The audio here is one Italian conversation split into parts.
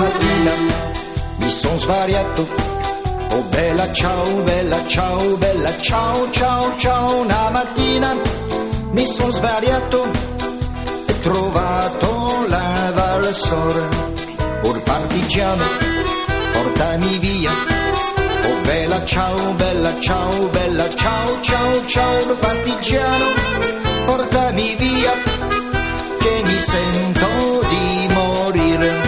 mattina mi son svariato. Oh bella ciao, bella ciao, bella ciao, ciao, ciao. Una mattina mi son svariato e trovato la Valsora. Or partigiano, portami via. Oh bella ciao, bella ciao, bella ciao, ciao, ciao. Partigiano, portami via, che mi sento di morire.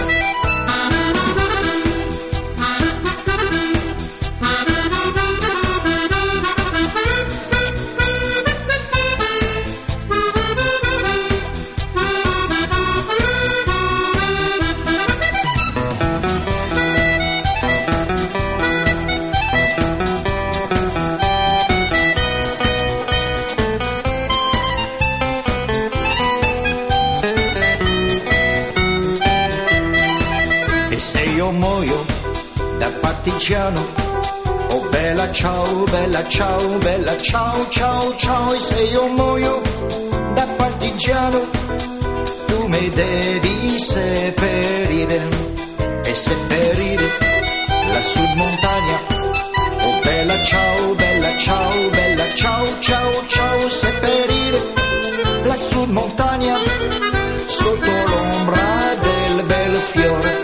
Io muoio da partigiano. Oh bella ciao, bella ciao, bella ciao, ciao, ciao. E se io muoio da partigiano, tu mi devi seppellire e seppellire lassù in montagna. Oh bella ciao, bella ciao, bella ciao, ciao, ciao. Seppellire lassù in montagna sotto l'ombra del bel fiore.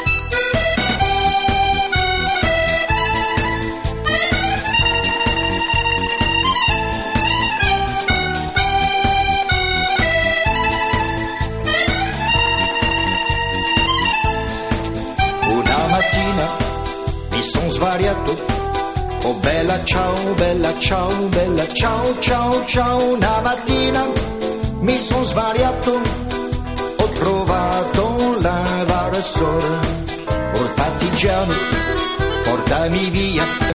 Mi son svariato. Oh bella ciao, bella ciao, bella ciao, ciao, ciao. Una mattina mi son svariato, ho trovato la Valsora. Oh partigiano, portami via.